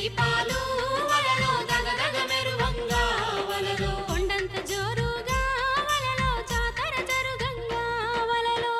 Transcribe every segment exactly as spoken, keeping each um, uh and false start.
దీపాలు వలలో దగదగ మెరువంగా వలలో కొండంత జోరుగా వలలో జాతర జరుగంగా వలలో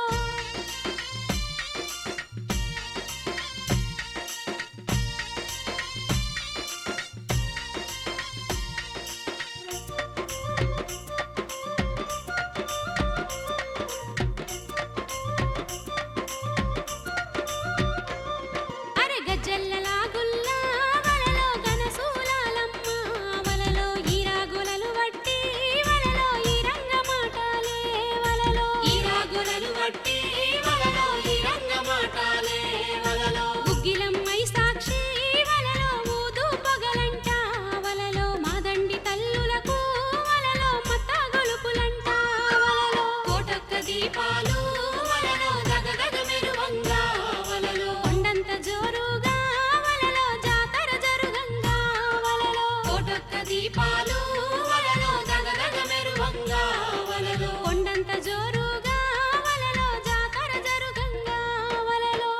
అరే గజ్జెల్లలా గుల్లా వలలో గనసూలాలమ్మ వలలో ఈరాగులలు వట్టి వలలో ఈ రంగమాటాలే వలలో ఈరాగులలు వట్టి వలలో ఈ రంగమాటాలే వలలో గుగ్గిలమ్మై సాక్షి వలలో ఊదు పొగలంట వలలో మాదండి తల్లులకు వలలో మత్త గొలుపులంట వలలో కోటొక్క దీపాలు వలలో దగదగ మెరువంగా వలలో కొండంత జోరుగా వలలో జాతర జరుగంగా వలలో కోటొక్క దీపాలు వలలో దగదగ మెరువంగా వలలో కొండంత జోరుగా వలలో జాతర జరుగంగా వలలో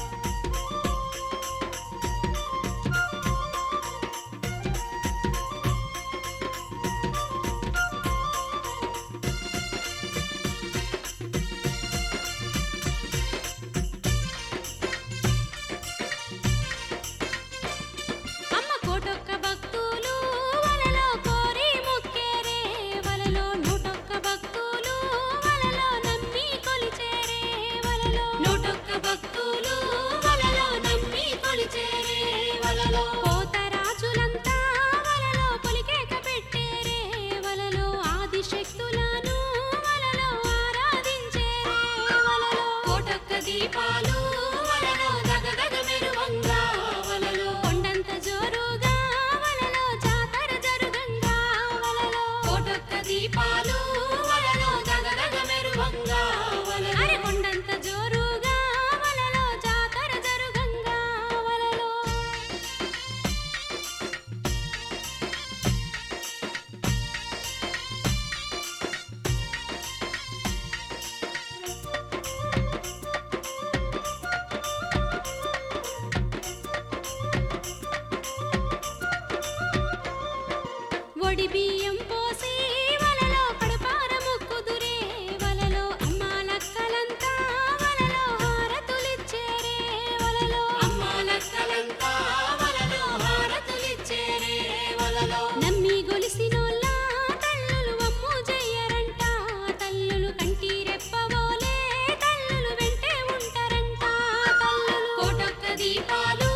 అమ్మ కోటొక్క భక్తులు వలలో కోరి మొక్కేరే వలలో నూటొక్క భక్తులు వలలో నమ్మి కొలిచేరే వలలో నూటొక్క భక్తులు వలలో నమ్మి కొలిచేరే వలలో పోతరాజులంతా వలలో పొలికేక పెట్టేరే వలలో ఆదిశక్తులను వలలో ఆరాధించేరే వలలో కోటొక్క దీపాలు వలలో దగదగ మెరువంగా వలలో కొండంత జోరుగా వలలో జాతర జరుగంగా వలలో కోటొక్క దీపాలు వలలో దగదగ మెరువంగా వలలో అరే కొండంత జోరుగా వలలో జాతర జరుగంగా వలలో ఒడి బియ్యం పోసి వలలో కడుపార మొక్కుదురే వలలో అమ్మాలక్కలంతా వలలో హారతులిచ్చేరే వలలో అమ్మాలక్కలంతా వలలో హారతులిచ్చేరే వలలో నమ్మి గొలిసినోళ్ళ తల్లులు వమ్ము జయ్యరంట తల్లులు కంటి రెప్పవోలే తల్లులు వెంటే ఉంటారంట తల్లులు కోటొక్క దీపాలు